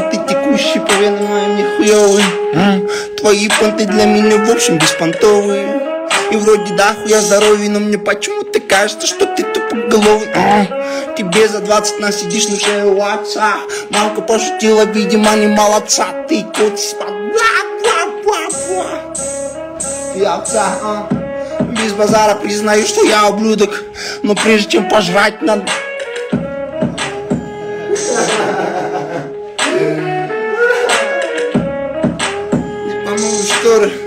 ты текущий, поверь, моим нихуёвый. Твои понты для меня в общем беспонтовые. И вроде да, хуя здоровье, но мне почему-то кажется, что ты тупоголовый. Тебе за 20 насидишь на шее у отца. Мамка пошутила, видимо, не молодца. Ты кот спал. Ты овца, без базара признаю, что я ублюдок. Но прежде чем пожрать надо... По-моему, что ли?